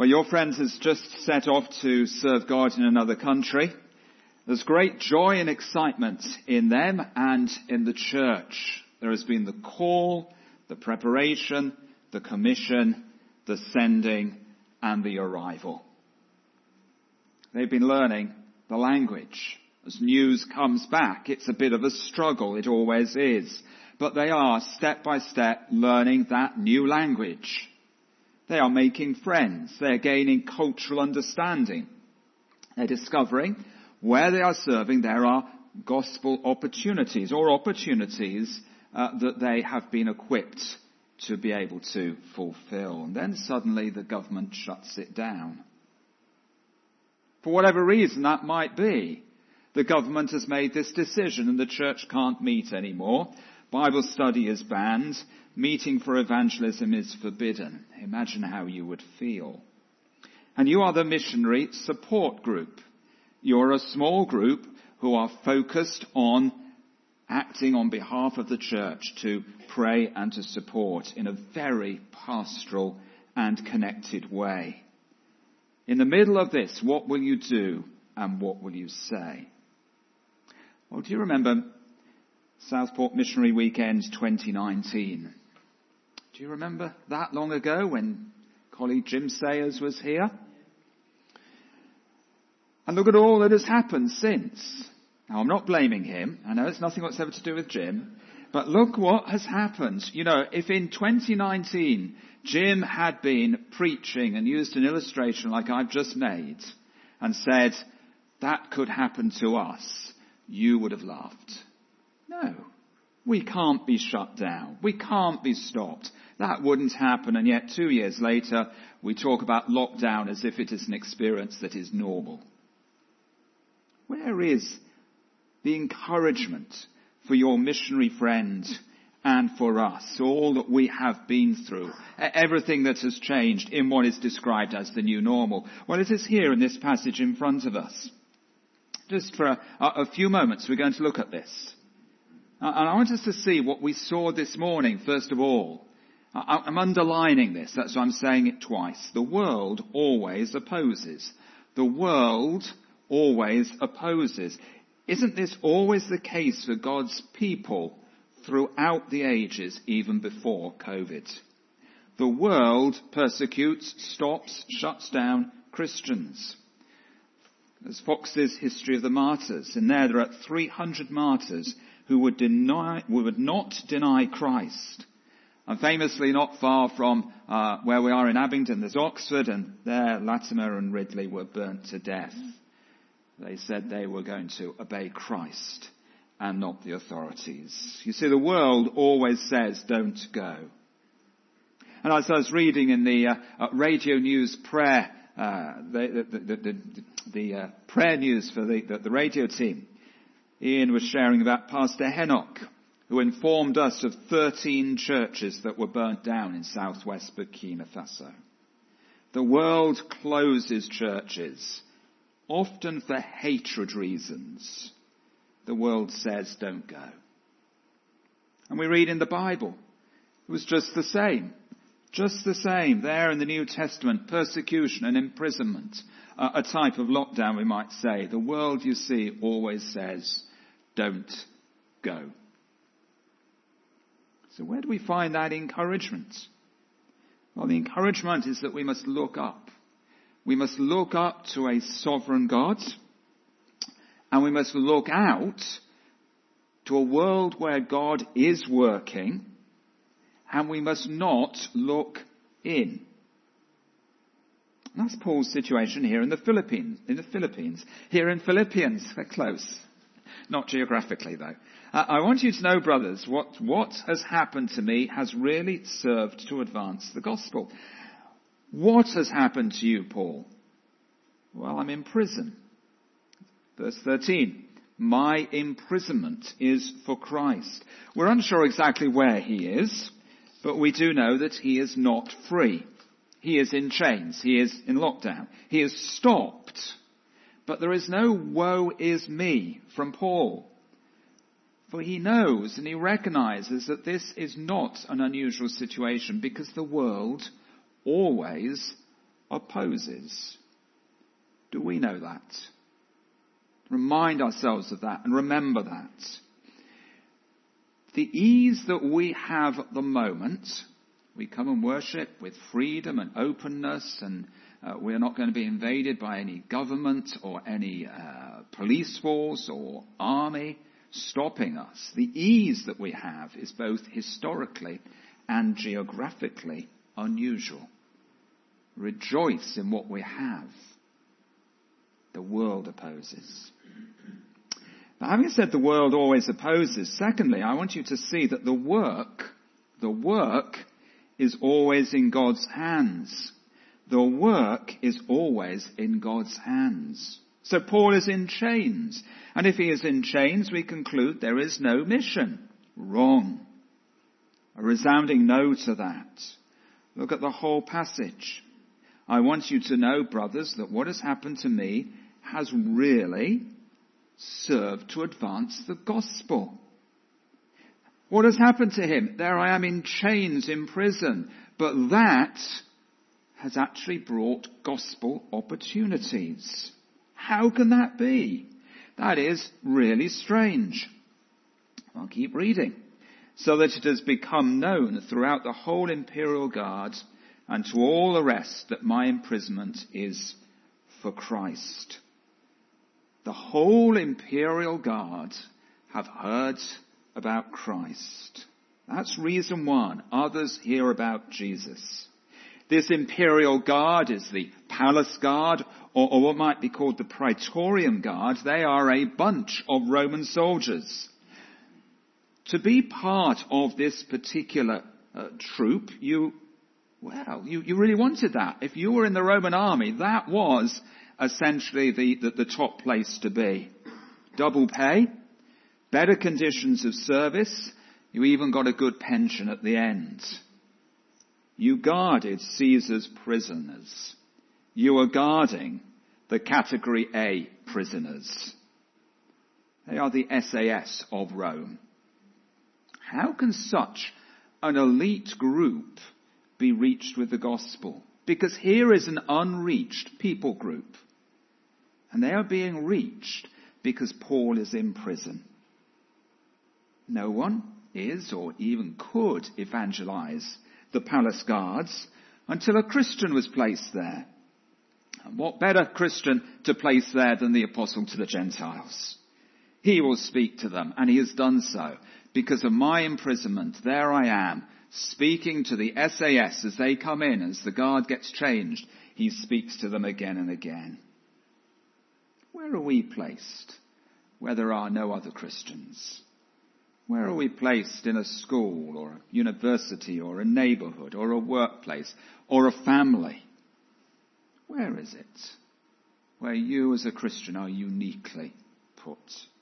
Well, your friend has just set off to serve God in another country. There's great joy and excitement in them and in the church. There has been the call, the preparation, the commission, the sending, and the arrival. They've been learning the language. As news comes back, it's a bit of a struggle. It always is. But they are, step by step, learning that new language. They are making friends. They are gaining cultural understanding. They're discovering where they are serving there are gospel opportunities or opportunities that they have been equipped to be able to fulfill. And then suddenly the government shuts it down. For whatever reason that might be, the government has made this decision and the church can't meet anymore. Bible study is banned. Meeting for evangelism is forbidden. Imagine how you would feel. And you are the missionary support group. You're a small group who are focused on acting on behalf of the church to pray and to support in a very pastoral and connected way. In the middle of this, what will you do and what will you say? Well, do you remember Southport Missionary Weekend 2019? Do you remember that long ago when colleague Jim Sayers was here? And look at all that has happened since. Now, I'm not blaming him. I know it's nothing whatsoever to do with Jim. But look what has happened. You know, if in 2019 Jim had been preaching and used an illustration like I've just made and said, that could happen to us, you would have laughed. No. We can't be shut down. We can't be stopped. That wouldn't happen. And yet 2 years later, we talk about lockdown as if it is an experience that is normal. Where is the encouragement for your missionary friend and for us, all that we have been through, everything that has changed in what is described as the new normal? Well, it is here in this passage in front of us. Just for a few moments, we're going to look at this. And I want us to see what we saw this morning, first of all. I'm underlining this, that's why I'm saying it twice. The world always opposes. The world always opposes. Isn't this always the case for God's people throughout the ages, even before COVID? The world persecutes, stops, shuts down Christians. There's Fox's History of the Martyrs. In there are 300 martyrs who would not deny Christ. And famously not far from where we are in Abingdon, there's Oxford, and there Latimer and Ridley were burnt to death. They said they were going to obey Christ and not the authorities. You see, the world always says, don't go. And as I was reading in the radio news prayer, the prayer news for the radio team, Ian was sharing about Pastor Henoch, who informed us of 13 churches that were burnt down in southwest Burkina Faso. The world closes churches, often for hatred reasons. The world says, don't go. And we read in the Bible, it was just the same. Just the same. There in the New Testament, persecution and imprisonment, a type of lockdown, we might say. The world, you see, always says, don't go. So where do we find that encouragement? Well, the encouragement is that we must look up. We must look up to a sovereign God, and we must look out to a world where God is working, and we must not look in. That's Paul's situation here in the Philippines. Here in Philippians, they're close. Not geographically, though. I want you to know, brothers, what has happened to me has really served to advance the gospel. What has happened to you, Paul? Well, I'm in prison. Verse 13. My imprisonment is for Christ. We're unsure exactly where he is, but we do know that he is not free. He is in chains. He is in lockdown. He is stopped. But there is no woe is me from Paul. For he knows and he recognizes that this is not an unusual situation because the world always opposes. Do we know that? Remind ourselves of that and remember that. The ease that we have at the moment, we come and worship with freedom and openness, and we're not going to be invaded by any government or any police force or army stopping us. The ease that we have is both historically and geographically unusual. Rejoice in what we have. The world opposes. Now, having said the world always opposes, secondly, I want you to see that the work is always in God's hands. The work is always in God's hands. So Paul is in chains. And if he is in chains, we conclude there is no mission. Wrong. A resounding no to that. Look at the whole passage. I want you to know, brothers, that what has happened to me has really served to advance the gospel. What has happened to him? There I am in chains in prison. But that has actually brought gospel opportunities. How can that be? That is really strange. I'll keep reading. So that it has become known throughout the whole imperial guard and to all the rest that my imprisonment is for Christ. The whole imperial guard have heard about Christ. That's reason one. Others hear about Jesus. This imperial guard is the palace guard, or what might be called the Praetorian Guard. They are a bunch of Roman soldiers. To be part of this particular troop, you really wanted that. If you were in the Roman army, that was essentially the top place to be. Double pay, better conditions of service, you even got a good pension at the end. You guarded Caesar's prisoners. You were guarding the Category A prisoners. They are the SAS of Rome. How can such an elite group be reached with the gospel? Because here is an unreached people group. And they are being reached because Paul is in prison. No one is or even could evangelize the palace guards until a Christian was placed there. And what better Christian to place there than the apostle to the Gentiles? He will speak to them, and he has done so. Because of my imprisonment, there I am, speaking to the SAS as they come in, as the guard gets changed. He speaks to them again and again. Where are we placed where there are no other Christians? Where are we placed in a school or a university or a neighborhood or a workplace or a family? Where is it where you as a Christian are uniquely put?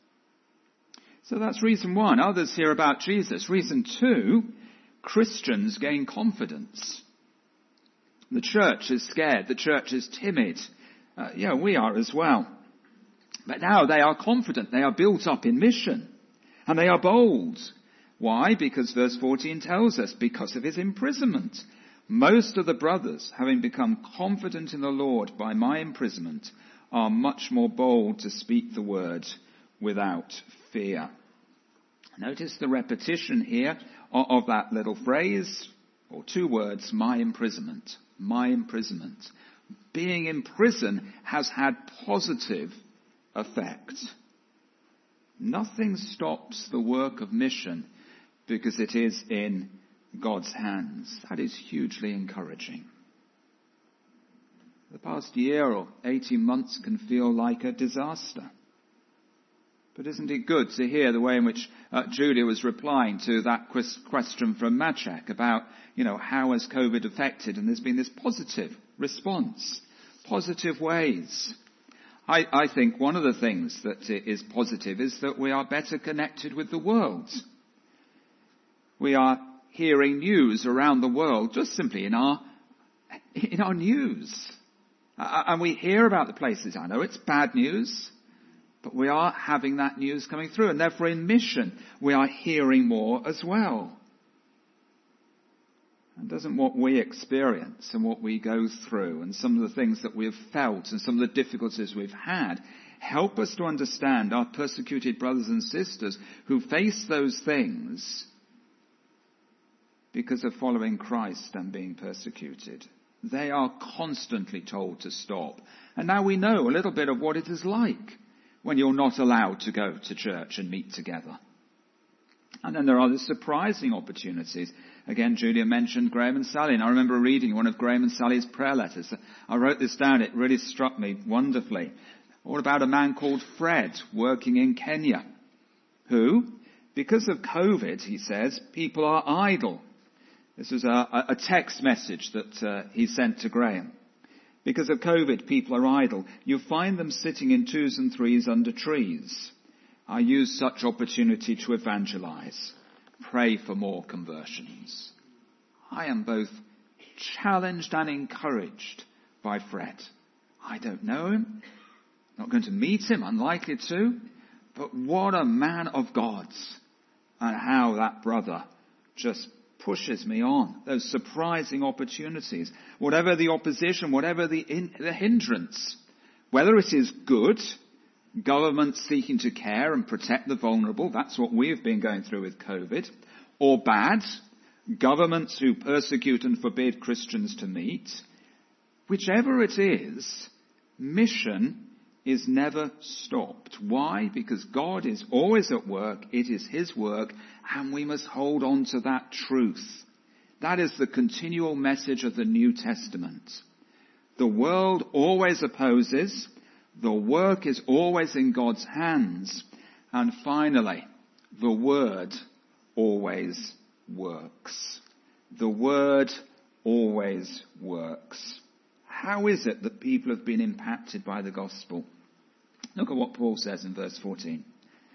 So that's reason one. Others hear about Jesus. Reason two, Christians gain confidence. The church is scared. The church is timid. We are as well. But now they are confident. They are built up in mission. And they are bold. Why? Because verse 14 tells us, because of his imprisonment. Most of the brothers, having become confident in the Lord by my imprisonment, are much more bold to speak the word without fear. Notice the repetition here of that little phrase, or two words, my imprisonment. My imprisonment. Being in prison has had positive effect. Nothing stops the work of mission because it is in God's hands. That is hugely encouraging. The past year or 18 months can feel like a disaster. But isn't it good to hear the way in which Julia was replying to that question from Maciek about, how has COVID affected? And there's been this positive response, positive ways. I think one of the things that is positive is that we are better connected with the world. We are hearing news around the world just simply in our news. And we hear about the places. I know it's bad news, but we are having that news coming through. And therefore in mission, we are hearing more as well. And doesn't what we experience and what we go through and some of the things that we've felt and some of the difficulties we've had help us to understand our persecuted brothers and sisters who face those things because of following Christ and being persecuted? They are constantly told to stop. And now we know a little bit of what it is like when you're not allowed to go to church and meet together. And then there are the surprising opportunities. Again, Julia mentioned Graham and Sally, and I remember reading one of Graham and Sally's prayer letters. I wrote this down. It really struck me wonderfully. All about a man called Fred working in Kenya, who, because of COVID, he says, people are idle. This was a text message that he sent to Graham. Because of COVID, people are idle. You find them sitting in twos and threes under trees. I use such opportunity to evangelize. Pray for more conversions. I am both challenged and encouraged by Fred. I don't know him. Not going to meet him, unlikely to. But what a man of God's. And how that brother just pushes me on. Those surprising opportunities. Whatever the opposition, whatever the hindrance. Whether it is good, government seeking to care and protect the vulnerable, that's what we've been going through with COVID, or bad, governments who persecute and forbid Christians to meet, whichever it is, mission is never stopped. Why? Because God is always at work, it is His work, and we must hold on to that truth. That is the continual message of the New Testament. The world always opposes, the work is always in God's hands. And finally, the Word always works. The Word always works. How is it that people have been impacted by the gospel? Look at what Paul says in verse 14.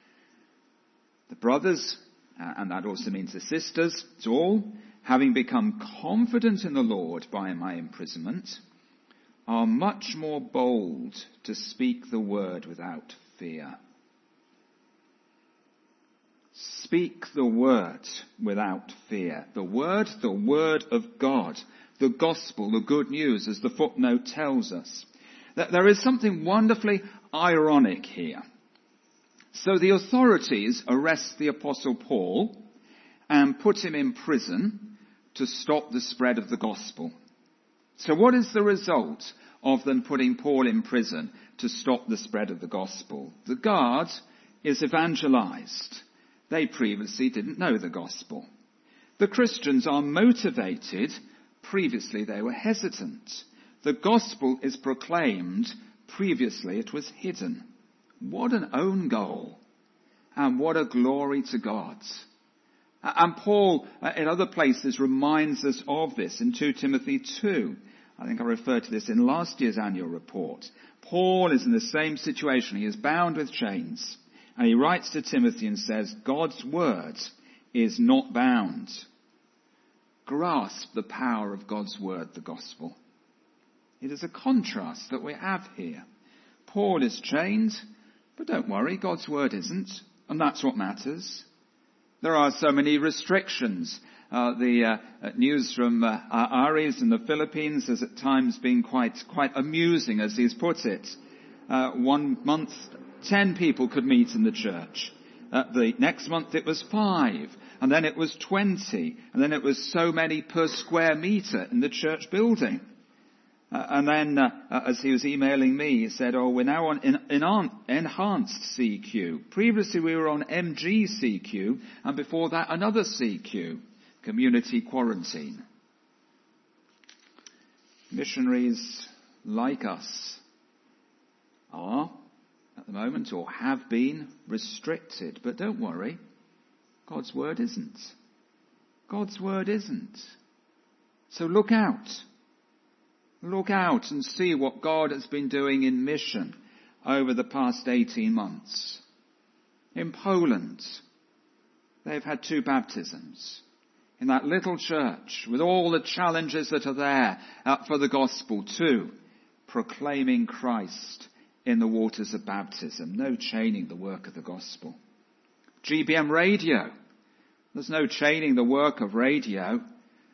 The brothers, and that also means the sisters, it's all, having become confident in the Lord by my imprisonment, are much more bold to speak the word without fear. Speak the word without fear. The word of God. The gospel, the good news, as the footnote tells us. That there is something wonderfully ironic here. So the authorities arrest the Apostle Paul and put him in prison to stop the spread of the gospel. So what is the result of them putting Paul in prison to stop the spread of the gospel? The guard is evangelized. They previously didn't know the gospel. The Christians are motivated. Previously they were hesitant. The gospel is proclaimed. Previously it was hidden. What an own goal. And what a glory to God. And Paul, in other places, reminds us of this in 2 Timothy 2. I think I referred to this in last year's annual report. Paul is in the same situation. He is bound with chains. And he writes to Timothy and says, God's word is not bound. Grasp the power of God's word, the gospel. It is a contrast that we have here. Paul is chained, but don't worry, God's word isn't. And that's what matters. There are so many restrictions. The news from Aries in the Philippines has at times been quite amusing, as he's put it. 1 month, 10 people could meet in the church. The next month it was 5, and then it was 20, and then it was so many per square metre in the church building. And then, as he was emailing me, he said, we're now on enhanced CQ. Previously we were on MGCQ, and before that another CQ, community quarantine. Missionaries like us are, at the moment, or have been restricted. But don't worry, God's word isn't. God's word isn't. So look out. Look out and see what God has been doing in mission over the past 18 months. In Poland, they've had 2 baptisms. In that little church, with all the challenges that are there for the gospel, 2, proclaiming Christ in the waters of baptism. No chaining the work of the gospel. GBM Radio. There's no chaining the work of radio.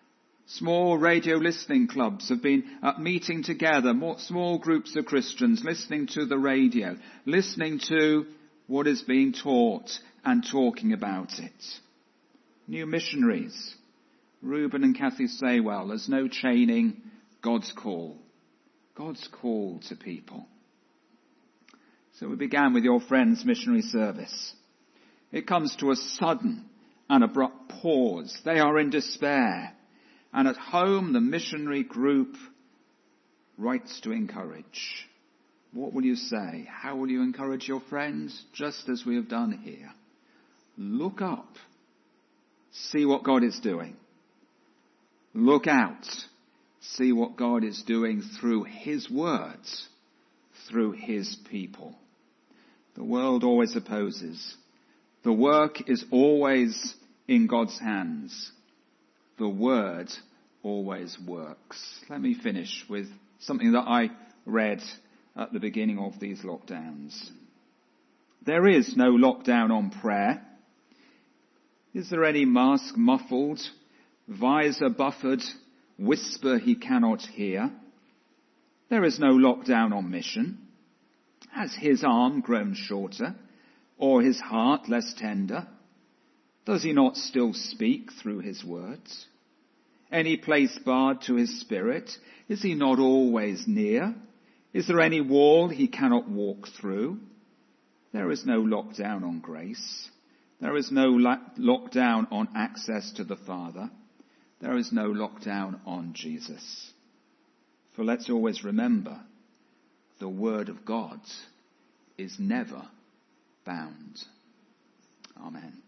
Small radio listening clubs have been meeting together, small groups of Christians listening to the radio, listening to what is being taught and talking about it. New missionaries. Reuben and Kathy Saywell, there's no chaining, God's call. God's call to people. So we began with your friend's missionary service. It comes to a sudden and abrupt pause. They are in despair. And at home, the missionary group writes to encourage. What will you say? How will you encourage your friends? Just as we have done here. Look up. See what God is doing. Look out. See what God is doing through His words, through His people. The world always opposes. The work is always in God's hands. The word always works. Let me finish with something that I read at the beginning of these lockdowns. There is no lockdown on prayer. Is there any mask muffled, visor buffered, whisper he cannot hear? There is no lockdown on mission. Has his arm grown shorter, or his heart less tender? Does he not still speak through his words? Any place barred to his spirit? Is he not always near? Is there any wall he cannot walk through? There is no lockdown on grace. There is no lockdown on access to the Father. There is no lockdown on Jesus. For let's always remember, the Word of God is never bound. Amen.